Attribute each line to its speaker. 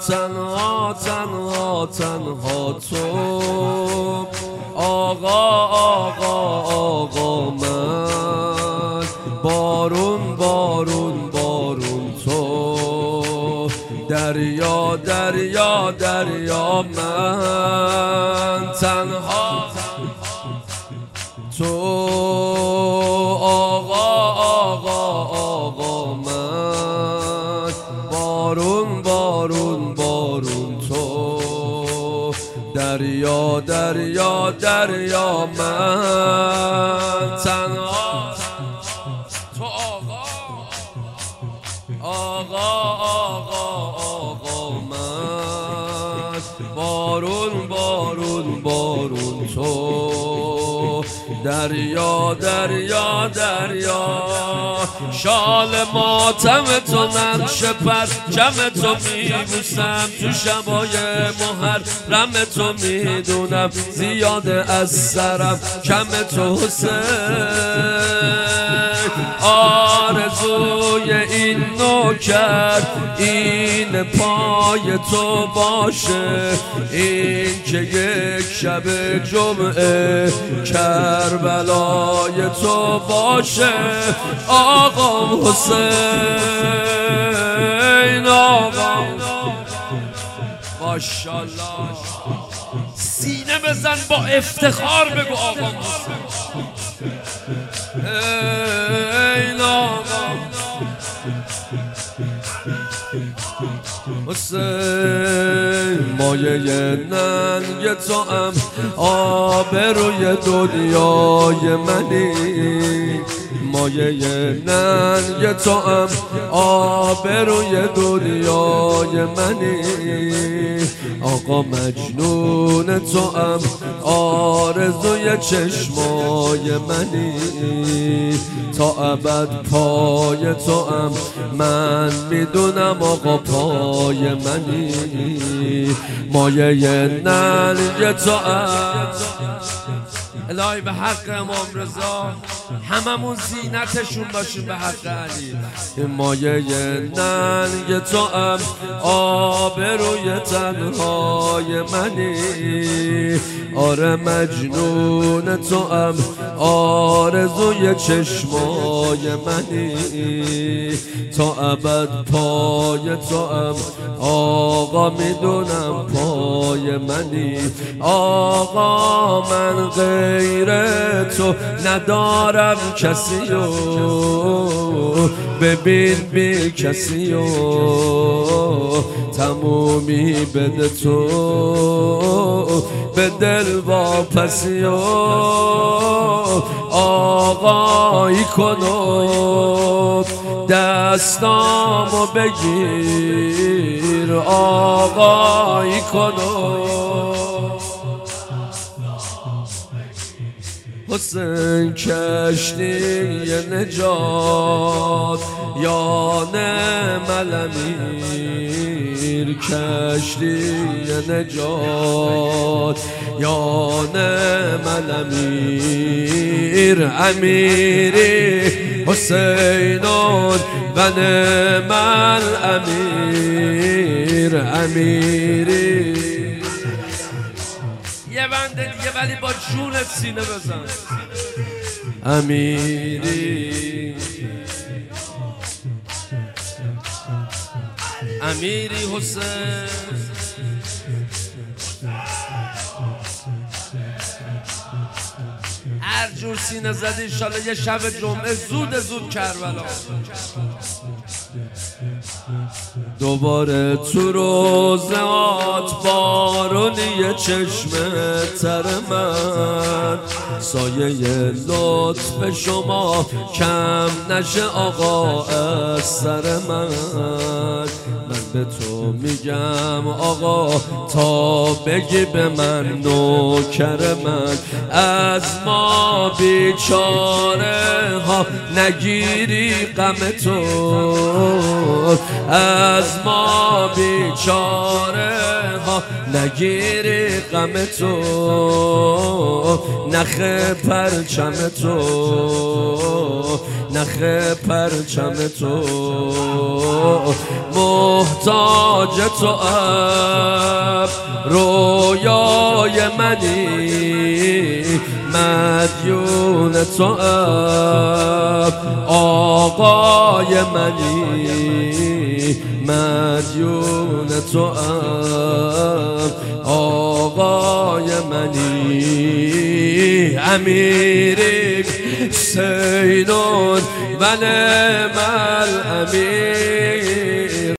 Speaker 1: تنها تنها تنها تو آقا آقا آقا من بارون بارون بارون تو دریا دریا دریا من تنها تو آقا آقا آقا من بارون بارون بارون تو دریا دریا دریا من تنها تو آقا آقا آقا آقا من بارون بارون بارون تو دریا دریا دریا شال ماتم تو نقش پرچم تو میبوسم تو شبای محرم تو میدونم زیاده از سرم کم تو حسین آرزوی این نوکر این پای تو باشه این که یک شب جمعه کربلای تو باشه آقا حسین آقا ماشاءالله سینه بزن با افتخار بگو آقا حسین آقا حسین مایه ننگ تو هم آبروی دنیای منی مایه ننگ تو هم آبروی دنیای منی آقا مجنون تو هم آرزوی چشمای منی تا ابد پای تو هم من میدونم آقا پای منی مایه ننگ تو هم الهی به حق امام رضا هممون زینتشون باشیم به حق علی مایه ننگ تو هم آبروی تنهای منی آره مجنون تو هم آرزوی چشمای منی تا ابد پای تو هم آقا میدونم پای منی آقا من غیر تو ندارم کسیو ببین بی کسیو تمومی بده تو به دل واپسیو آقایی کنو دستامو بگیر آقایی کنو حسین کشتی نجات یا ملمیر کشتی نجات یا ملمیر امیری حسینون و نعم الامیر امیری یه بنده دیگه ولی با جونت سینه بزن امیری امیری حسین هر جور سینه زدی انشالله یه شب جمعه زود زود کربلا دوباره تو روزات بارونی چشم تر من سایه لطف شما کم نشه آقا از سر من به تو میگم آقا تا بگی به من نوکر من از ما بیچاره ها نگیری غم تو از ما بیچاره ها نگیری غم تو نخ پرچم تو نخ پرچم تو، محتاج تو رویای منی، مدیون تو آقای منی، مدیون تو آقای منی. امیری سینون و نعم الامیر،